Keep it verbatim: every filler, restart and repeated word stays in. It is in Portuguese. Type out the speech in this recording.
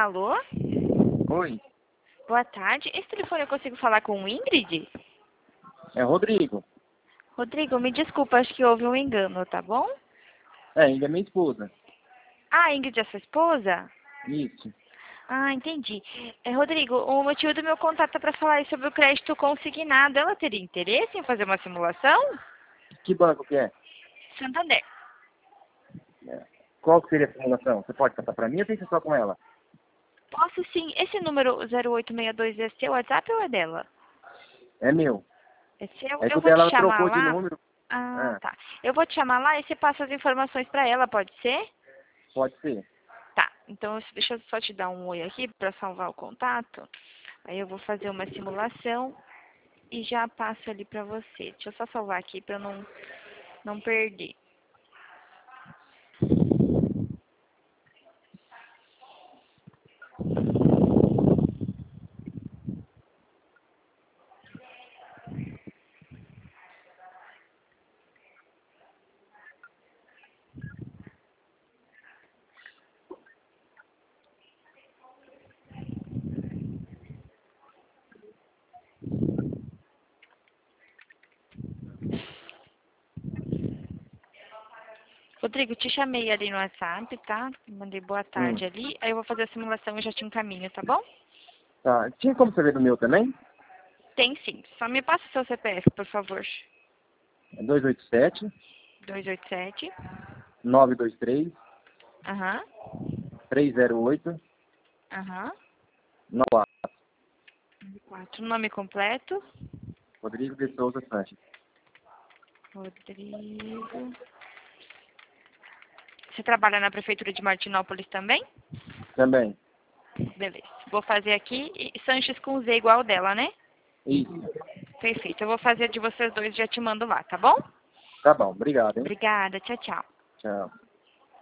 Alô? Oi, Boa tarde. Esse telefone eu consigo falar com o Ingrid? é Rodrigo. Rodrigo, me desculpa, acho que houve um engano, tá bom? É, ainda é minha esposa. Ah, a Ingrid é sua esposa? Isso. Ah, entendi. É, Rodrigo, o motivo do meu contato é para falar aí sobre o crédito consignado. Ela teria interesse em fazer uma simulação? Que banco que é? Santander. É. Qual que seria a simulação? Você pode passar pra mim ou tem que ser só com ela? Posso sim. Esse número zero oito seis dois é seu WhatsApp ou é dela? É meu. É seu? É que Eu o vou te dela ela chamar trocou de lá. número. Ah, Ah, tá. Eu vou te chamar lá e você passa as informações para ela, pode ser? pode ser. Tá, então deixa eu só te dar um oi aqui para salvar o contato. Aí eu vou fazer uma simulação e já passo ali para você. Deixa eu só salvar aqui para não, não perder. Rodrigo, te chamei ali no WhatsApp, tá? Mandei boa Hum. tarde ali. Aí eu vou fazer a simulação e já te encaminho, tá bom? Tá. Tinha como você ver do meu também? Tem sim. Só me passa o seu C P F, por favor. É dois oito sete, dois oito sete. nove dois três, Aham. três zero oito, Aham. nove quatro. Quatro. Nome completo. Rodrigo de Souza Sanches. Rodrigo. Você trabalha na prefeitura de Martinópolis também? Também. Beleza. Vou fazer aqui. E Sanches com Z igual dela, né? Isso. Perfeito. Eu vou fazer de vocês dois e já te mando lá, tá bom? Tá bom. Obrigado, hein? Obrigada. Tchau, tchau. Tchau.